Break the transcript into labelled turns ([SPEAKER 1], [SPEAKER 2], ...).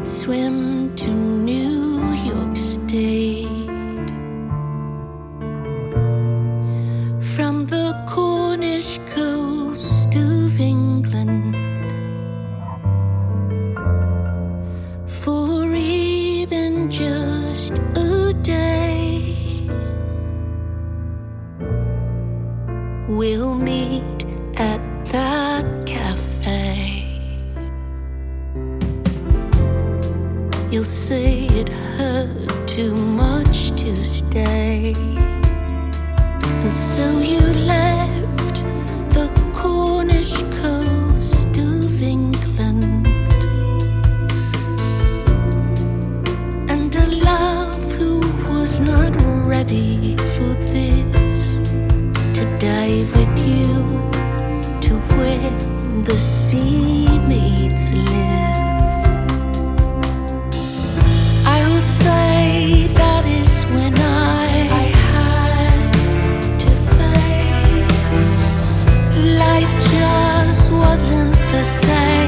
[SPEAKER 1] we'd swim to New York State. From the Cornish coast of England, for even just a day, we'll meet at that cafe. You'll say it hurt too much to stay, and so you left the Cornish coast of England, and a love who was not ready for this, to dive with you to where the sea maids live. I'll say that is when I had to face life just wasn't the same.